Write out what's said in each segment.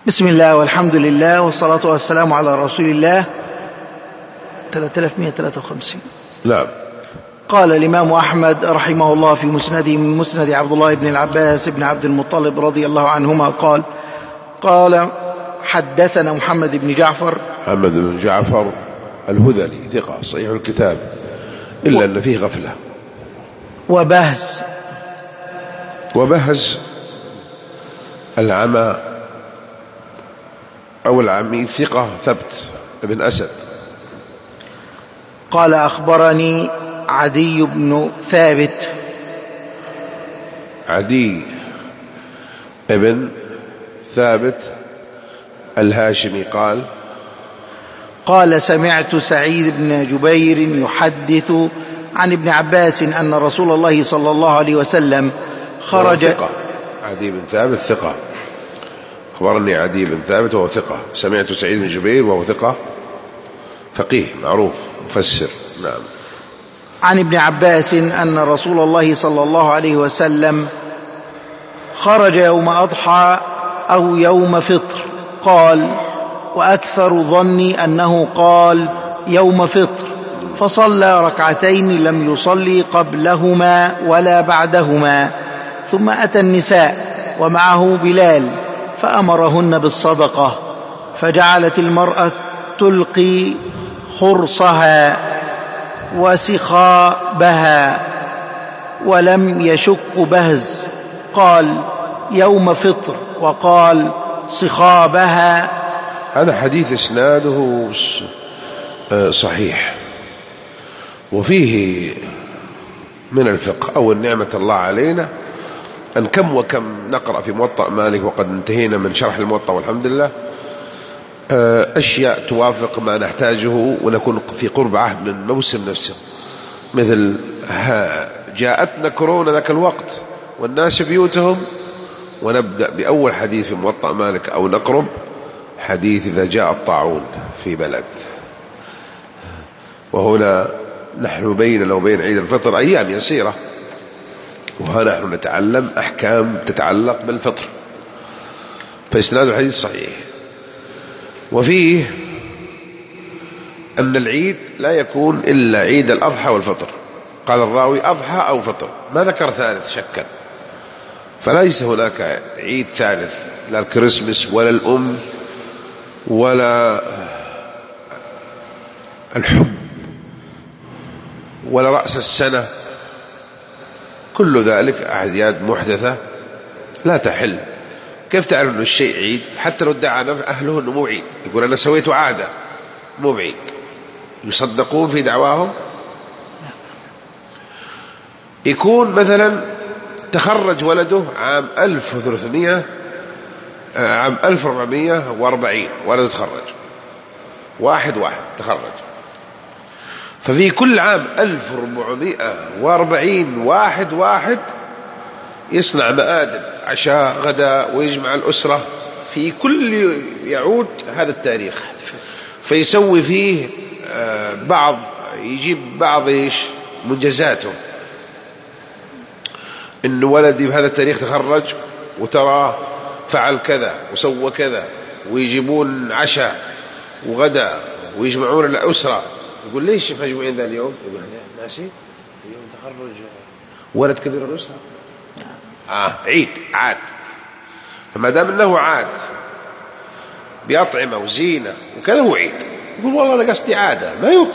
بسم الله والحمد لله والصلاة والسلام على رسول الله. 3153. نعم. قال الإمام أحمد رحمه الله في مسنده من مسند عبد الله بن العباس بن عبد المطلب رضي الله عنهما قال حدثنا محمد بن جعفر الهذلي ثقة صحيح الكتاب إلا أن فيه غفلة. وبهز العمى أو العمي ثقة ثبت ابن أسد. قال أخبرني عدي بن ثابت. عدي ابن ثابت الهاشمي قال سمعت سعيد بن جبير يحدث عن ابن عباس أن رسول الله صلى الله عليه وسلم خرج. ثقة. عدي بن ثابت ثقة. أخبرني عدي بن ثابت وهو ثقة. سمعت سعيد بن جبير وهو ثقة فقيه معروف مفسر. نعم. عن ابن عباس أن رسول الله صلى الله عليه وسلم خرج يوم أضحى أو يوم فطر. قال وأكثر ظني أنه قال يوم فطر، فصلى ركعتين لم يصلي قبلهما ولا بعدهما، ثم أتى النساء ومعه بلال فأمرهن بالصدقة، فجعلت المرأة تلقي خرصها وسخابها ولم يشك بهز. قال يوم فطر وقال صخابها. هذا حديث إسناده صحيح، وفيه من الفقه أو النعمة الله علينا أن كم وكم نقرأ في موطأ مالك وقد انتهينا من شرح الموطأ والحمد لله أشياء توافق ما نحتاجه ونكون في قرب عهد من الموسم نفسه، مثل جاءتنا كورونا ذاك الوقت والناس بيوتهم، ونبدأ بأول حديث في موطأ مالك أو نقرب حديث إذا جاء الطاعون في بلد. وهنا نحن بيننا وبين عيد الفطر أيام يسيرة، وها نحن نتعلم أحكام تتعلق بالفطر، فإسناد الحديث صحيح. وفيه أن العيد لا يكون إلا عيد الأضحى والفطر. قال الراوي أضحى أو فطر، ما ذكر ثالث شكا، فليس هناك عيد ثالث، لا الكريسماس ولا الأم ولا الحب ولا رأس السنة، كل ذلك أعياد محدثة لا تحل. كيف تعرف أن الشيء عيد؟ حتى لو ادعى أهله أنه مو عيد، يقول أنا سويته عادة مو بعيد، يصدقون في دعواهم. يكون مثلا تخرج ولده عام 1440 ولده تخرج واحد تخرج، ففي كل عام 1440 واحد يصنع مآدب عشاء غداء ويجمع الأسرة في كل يعود هذا التاريخ، فيسوي فيه يجيب بعض منجزاته، إن ولدي بهذا التاريخ تخرج وترى فعل كذا وسوى كذا، ويجيبون عشاء وغداء ويجمعون الأسرة. يقول ليش مجموعين ذا اليوم؟ يقول ناسي اليوم تخرج ولد كبير الأسرة. عيد عاد، فما دام انه عاد بأطعمة وزينة وكذا هو عيد. يقول والله أنا قصدي عادة،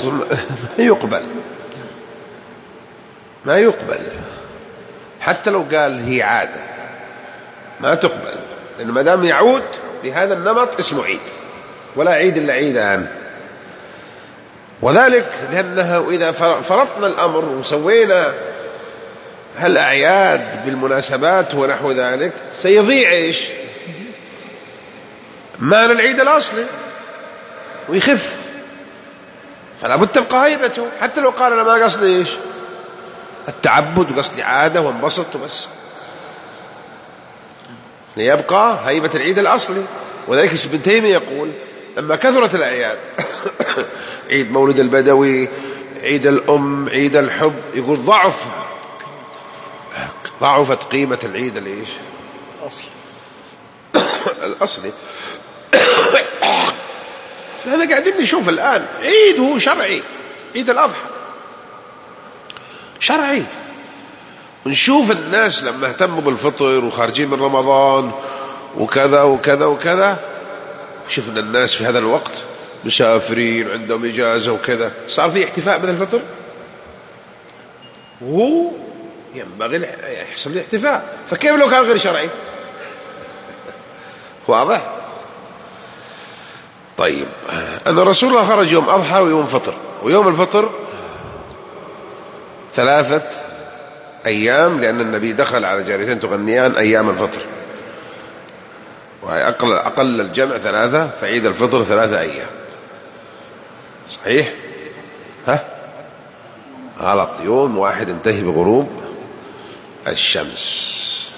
ما يقبل حتى لو قال هي عادة ما تقبل، لأنه ما دام يعود بهذا النمط اسمه عيد، ولا عيد إلا عيدان. وذلك لأنها إذا فرطنا الأمر وسوينا هالأعياد بالمناسبات ونحو ذلك سيضيع معنى العيد الأصلي ويخف، فلا بد تبقى هيبته، حتى لو قال أنا ما قصدي التعبد وقصدي عادة وانبسط وبس، ليبقى هيبة العيد الأصلي. وذلك ابن تيمية يقول لما كثرت الأعياد عيد مولد البدوي، عيد الأم، عيد الحب، يقول ضعفت قيمة العيد الأصل. الأصلي. احنا قاعدين نشوف الآن عيد هو شرعي، عيد الأضحى شرعي، ونشوف الناس لما اهتموا بالفطر وخارجين من رمضان وكذا وكذا وكذا، شفنا الناس في هذا الوقت مسافرين عندهم إجازة وكذا، صار في احتفاء بالفطر، وهو ينبغي يحصل احتفاء، فكيف لو كان غير شرعي؟ واضح؟ طيب، أن رسول الله خرج يوم أضحى ويوم فطر، ويوم الفطر 3 أيام، لأن النبي دخل على جاريتين تغنيان أيام الفطر، وهي أقل الجمع 3، فعيد الفطر 3 أيام. صحيح؟ ها؟ غلط، يوم واحد انتهي بغروب الشمس.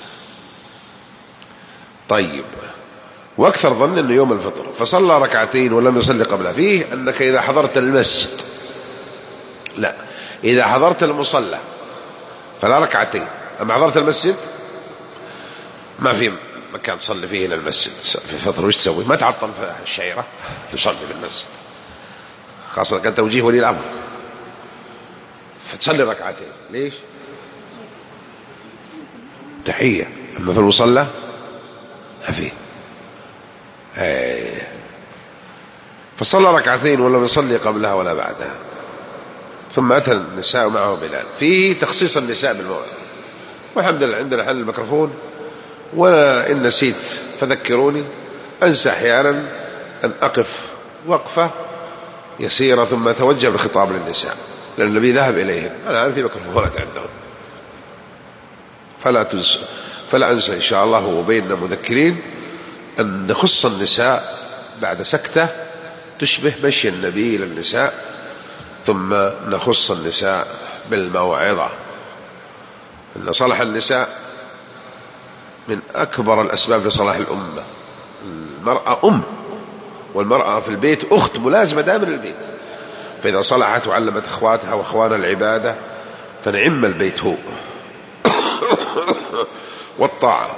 طيب، وأكثر ظن أنه يوم الفطر، فصلى ركعتين ولم يصلي قبلها. فيه أنك إذا حضرت المسجد، لا، إذا حضرت المصلى فلا ركعتين، أما حضرت المسجد ما في مكان تصلي فيه إلى المسجد في الفطر، وش تسوي؟ ما تعطل في الشعيرة، تصلي بالمسجد، خاصة كان توجيه ولي الأمر، فتصلي ركعتين. ليش؟ تحية. أما في المصلى ما فيه. فصلى ركعتين ولم يصلي قبلها ولا بعدها، ثم أتى النساء معه بلال. فيه تخصيص النساء بالموعظة، والحمد لله عندنا حل الميكروفون، وإن نسيت فذكروني، أنسى أحيانا أن أقف وقفة يسيرة ثم أتوجه بالخطاب للنساء، لأن النبي ذهب إليهم. الآن في ميكروفونات عندهم، فلا أنسى إن شاء الله وبيننا مذكرين أن نخص النساء بعد سكتة تشبه مشي النبي للنساء، ثم نخص النساء بالموعظة. أن صلاح النساء من أكبر الأسباب لصلاح الأمة. المرأة والمرأة في البيت أخت ملازمة دائما البيت، فإذا صلحت وعلمت أخواتها وأخوان العبادة فنعم البيت هو. والطاعة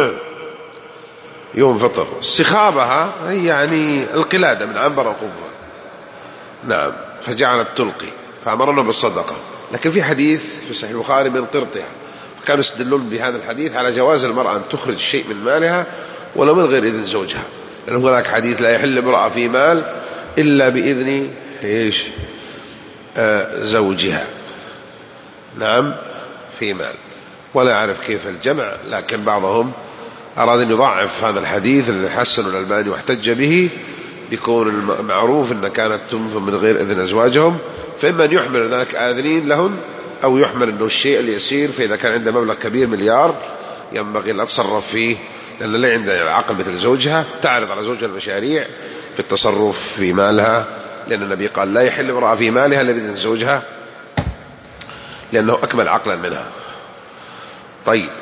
يوم فطر استخابها هي يعني القلادة من عنبر وقبة، نعم، فجعلت تلقي، فأمرنا بالصدقة. لكن في حديث في صحيح البخاري من قرطها، فكانوا يستدلون بهذا الحديث على جواز المرأة أن تخرج شيء من مالها ولو من غير إذن زوجها، لأن هناك حديث لا يحل امرأة في مال إلا بإذن زوجها، نعم، في مال. ولا أعرف كيف الجمع، لكن بعضهم أراد أن يضعف هذا الحديث الذي حسن الألباني واحتج به، بيكون المعروف أن كانت تنفق من غير إذن أزواجهم، فإما أن يحمل ذلك آذنين لهن، أو يحمل أنه الشيء اليسير، فإذا كان عنده مبلغ كبير مليار ينبغي لا تصرف فيه، لأن لا عندها عقل مثل زوجها تعرض على زوجها المشاريع في التصرف في مالها، لأن النبي قال لا يحل امرأة في مالها إلا بإذن زوجها، لأنه أكمل عقلا منها. طيب،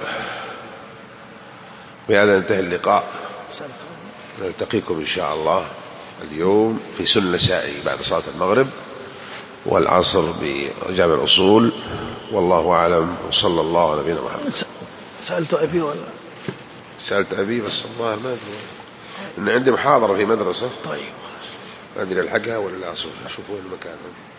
بهذا ينتهي اللقاء، نلتقيكم إن شاء الله اليوم في سنة النسائي بعد صلاة المغرب والعصر بجامع الأصول، والله أعلم، وصلى الله على نبينا محمد. سألت أبي ولا سألت أبي، بس الله ما أدري، إن عندي محاضرة في مدرسة. طيب، أدري ألحقها ولا لا؟ أشوف وين المكان.